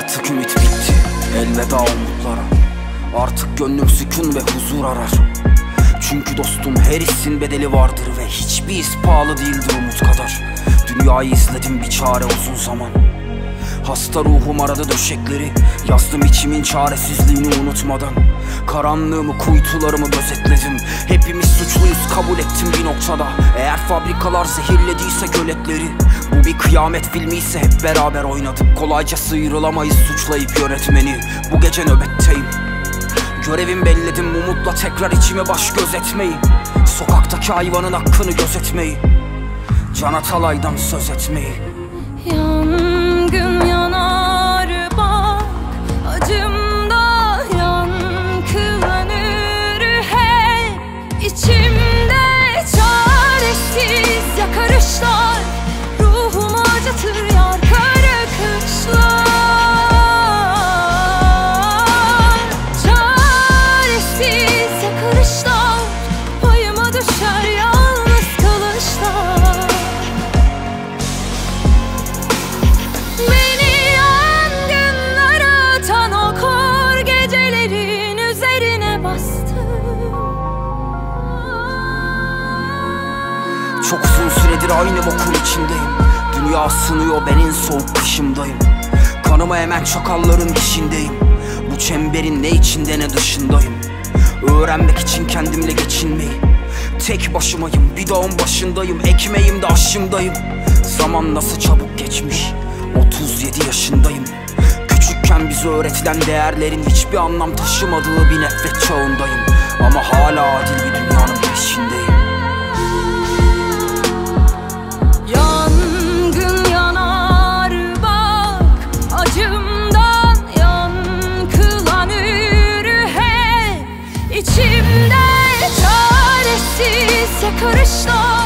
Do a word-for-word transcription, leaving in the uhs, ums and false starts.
Artık ümit bitti, elveda umutlara. Artık gönlüm sükun ve huzur arar. Çünkü dostum her hissin bedeli vardır ve hiçbir his pahalı değildir umut kadar. Dünyayı izledim bir çare uzun zaman. Hasta ruhum aradı döşekleri, yazdım içimin çaresizliğini unutmadan. Karanlığımı, kuytularımı gözetledim. Hepimiz suçluyuz kabul ettim bir noktada. Eğer fabrikalar zehirlediyse göletleri, bu bir kıyamet filmi ise hep beraber oynadık. Kolayca sıyrılamayız suçlayıp yönetmeni. Bu gece nöbetteyim, görevim belledim umutla tekrar içime baş gözetmeyi. Sokaktaki hayvanın hakkını gözetmeyi, Can Atalay'dan söz etmeyi. Yangın yanar bak, acımda yankılanır hep. İçimde çaresiz yakarışlar, ruhumu acıtır yakarı kışlar. Çaresiz yakarışlar, payıma düşer yalnız kalışlar. Beni yangınlar atan o kor gecelerin üzerine bastım. Çok uzun süredir aynı bokun içindeyim. Dünya ısınıyor, ben en soğuk kışımdayım. Kanımı emen çakalların dişindeyim. Bu çemberin ne içinde ne dışındayım. Öğrenmek için kendimle geçinmeyi. Tek başımayım, bir dağın başındayım. Ekmeğim de aşımdayım. Zaman nasıl çabuk geçmiş, otuz yedi yaşındayım. Küçükken bize öğretilen değerlerin hiçbir anlam taşımadığı bir nefret çağındayım. Ama hala adil bir dünyanın peşindeyim. Yangın yanar bak, acımdan yankılanır hep. İçimde çaresiz yakarışlar,